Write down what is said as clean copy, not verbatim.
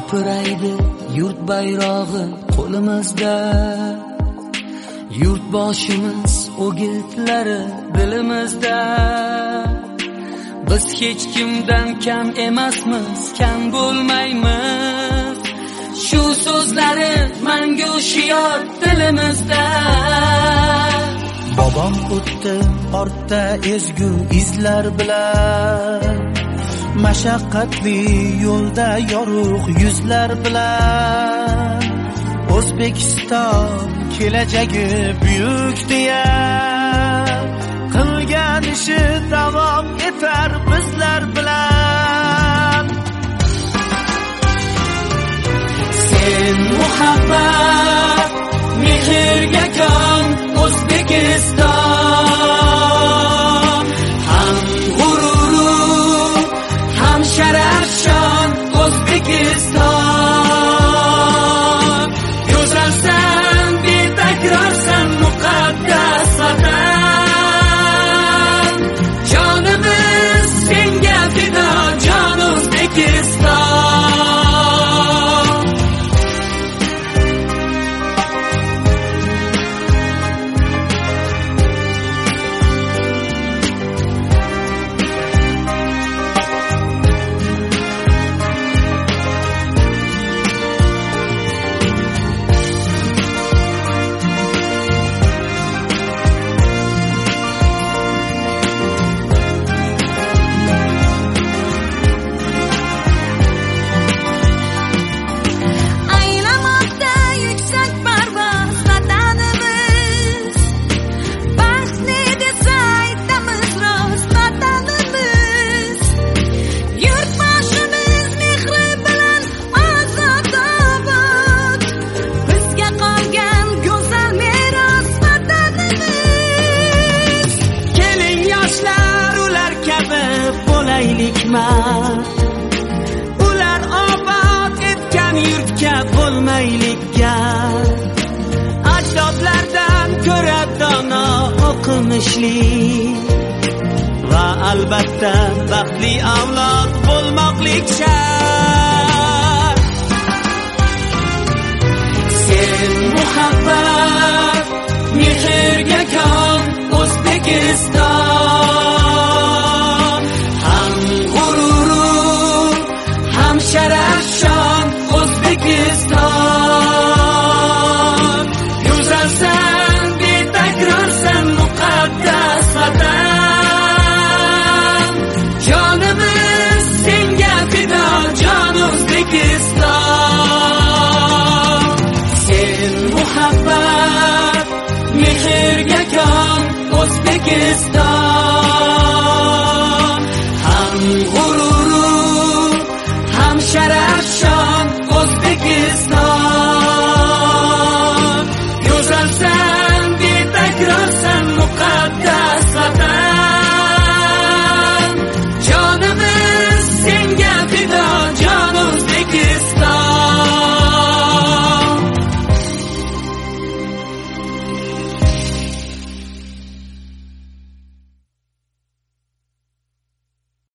Hilpiraydi yurt bayrog'i qo'limizda, yurt boshimiz o'gitlari dilimizda. Biz hech kimdan kam emasmiz, kam bo'lmaymiz. Shu so'zlari mangu shior dilimizda. Bobom o'tdi ortda ezgu izlar bilan, mashaqqatli yo'lda yorug' yuzlar bilan. O'zbekiston kelajagi buyuk deya, qilgan ishi davom etar bizlar bilan. Sen muhabbat mehrga kon O'zbekiston, ham g'ururu ham sharafshon O'zbekiston. Go'zalsan, betakrorsan, muqaddas vatan. Jonimiz senga fido, jon O'zbekiston. Ular obod etgan yurtga bo'lmaylikka, ajdodlardan ko'ra dono o'qimishli va albatta baxtli avlod bo'lmoqlik shart.